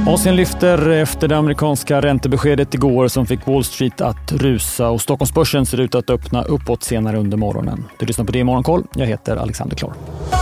Asien lyfter efter det amerikanska räntebeskedet igår som fick Wall Street att rusa och Stockholmsbörsen ser ut att öppna uppåt senare under morgonen. Du lyssnar på det i Morgonkoll. Jag heter Alexander Klar.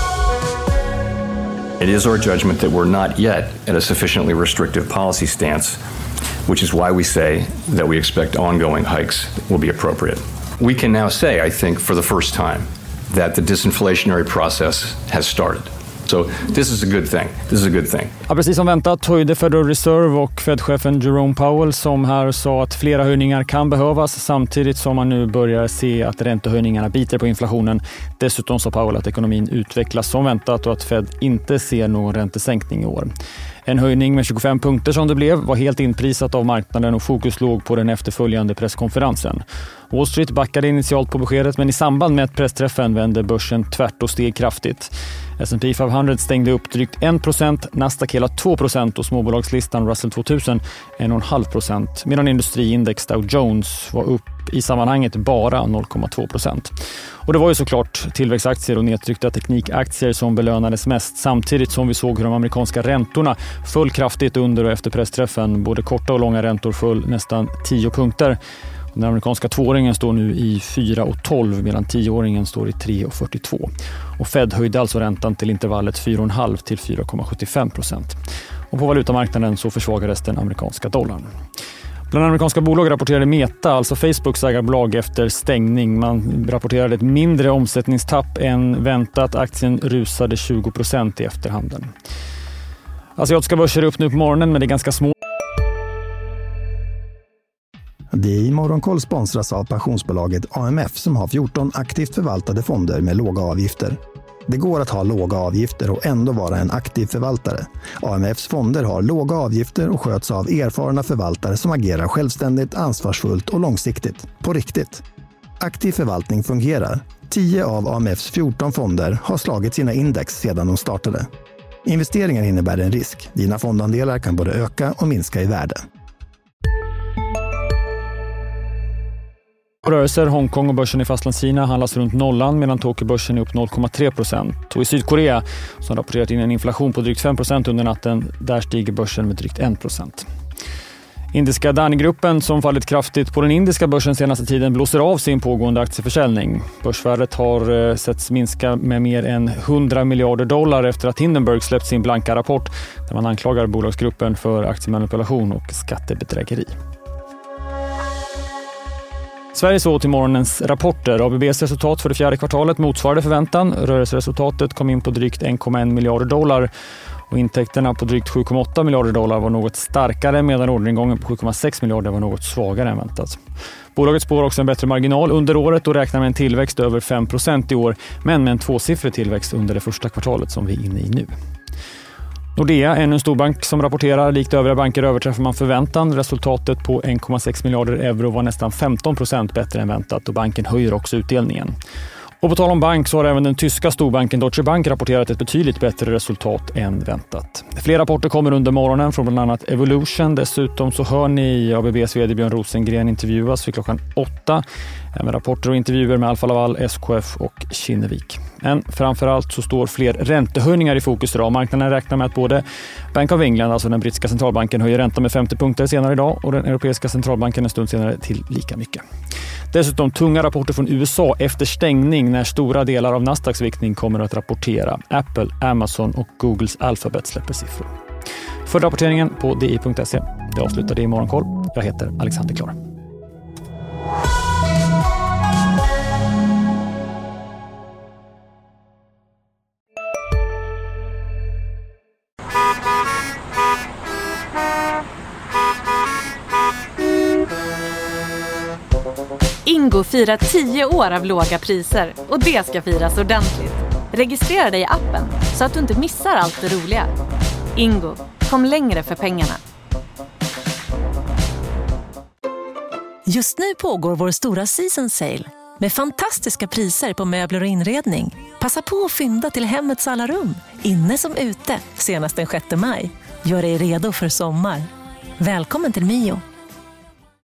It is our judgment that we're not yet at a sufficiently restrictive policy stance, which is why we say that we expect ongoing hikes will be appropriate. We can now say, I think, for the first time, that the disinflationary process has started. So this is a good thing. This is a good thing. Ja, precis som väntat höjde Federal Reserve och Fed-chefen Jerome Powell som här sa att flera höjningar kan behövas samtidigt som man nu börjar se att räntehöjningarna biter på inflationen. Dessutom sa Powell att ekonomin utvecklas som väntat och att Fed inte ser någon räntesänkning i år. En höjning med 25 punkter som det blev var helt inprisat av marknaden och fokus låg på den efterföljande presskonferensen. Wall Street backade initialt på beskedet men i samband med pressträffen vände börsen tvärt och steg kraftigt. S&P 500 stängde upp drygt 1%, Nasdaq hela 2% och småbolagslistan Russell 2000 1,5%, medan industriindex Dow Jones var upp i sammanhanget bara 0,2%. Och det var ju såklart tillväxtaktier och nedtryckta teknikaktier som belönades mest samtidigt som vi såg hur de amerikanska räntorna föll kraftigt under och efter pressträffen. Både korta och långa räntor föll nästan 10 punkter. Den amerikanska tvååringen står nu i 4,12 medan 10-åringen står i 3,42. Och Fed höjde alltså räntan till intervallet 4,5 till 4,75%. Och på valutamarknaden så försvagades den amerikanska dollarn. Bland amerikanska bolag rapporterade Meta, alltså Facebooks ägarbolag, efter stängning. Man rapporterade ett mindre omsättningstapp än väntat. Aktien rusade 20% i efterhanden. Asiatiska börser är upp nu på morgonen men det är ganska små. Det i Morgonkoll sponsras av pensionsbolaget AMF som har 14 aktivt förvaltade fonder med låga avgifter. Det går att ha låga avgifter och ändå vara en aktiv förvaltare. AMFs fonder har låga avgifter och sköts av erfarna förvaltare som agerar självständigt, ansvarsfullt och långsiktigt. På riktigt. Aktiv förvaltning fungerar. 10 av AMFs 14 fonder har slagit sina index sedan de startade. Investeringen innebär en risk. Dina fondandelar kan både öka och minska i värde. Rörelser, Hongkong och börsen i Fastlandskina handlas runt nollan medan Tokyobörsen är upp 0,3%. Och i Sydkorea som rapporterat in en inflation på drygt 5% under natten, där stiger börsen med drygt 1%. Indiska Adani-gruppen som fallit kraftigt på den indiska börsen senaste tiden blåser av sin pågående aktieförsäljning. Börsvärdet har setts minska med mer än $100 miljarder efter att Hindenburg släppt sin blanka rapport där man anklagar bolagsgruppen för aktiemanipulation och skattebedrägeri. Sverige så till morgonens rapporter. ABBs resultat för det fjärde kvartalet motsvarade förväntan. Rörelseresultatet kom in på drygt $1,1 miljarder och intäkterna på drygt $7,8 miljarder var något starkare medan orderingången på 7,6 miljarder var något svagare än väntat. Bolaget spår också en bättre marginal under året och räknar med en tillväxt över 5% i år men med en tvåsiffrig tillväxt under det första kvartalet som vi är inne i nu. Nordea, ännu en storbank som rapporterar, likt övriga banker överträffar man förväntan. Resultatet på 1,6 miljarder euro var nästan 15% bättre än väntat och banken höjer också utdelningen. Och på tal om bank så har även den tyska storbanken Deutsche Bank rapporterat ett betydligt bättre resultat än väntat. Fler rapporter kommer under morgonen från bland annat Evolution. Dessutom så hör ni ABBs vd Björn Rosengren intervjuas för klockan 8. Även rapporter och intervjuer med Alfa Laval, SKF och Kinnevik. Men framförallt så står fler räntehöjningar i fokus idag. Marknaden räknar med att både Bank of England, alltså den brittiska centralbanken, höjer räntan med 50 punkter senare idag och den europeiska centralbanken en stund senare till lika mycket. Dessutom tunga rapporter från USA efter stängning när stora delar av Nasdaqs viktning kommer att rapportera. Apple, Amazon och Googles Alphabet släpper siffror. För rapporteringen på di.se. Det avslutar det i Morgonkoll. Jag heter Alexander Klar. Ingo firar 10 år av låga priser och det ska firas ordentligt. Registrera dig i appen så att du inte missar allt det roliga. Ingo, kom längre för pengarna. Just nu pågår vår stora season sale med fantastiska priser på möbler och inredning. Passa på att fynda till hemmets alla rum, inne som ute, senast den 6 maj. Gör dig redo för sommar. Välkommen till Mio.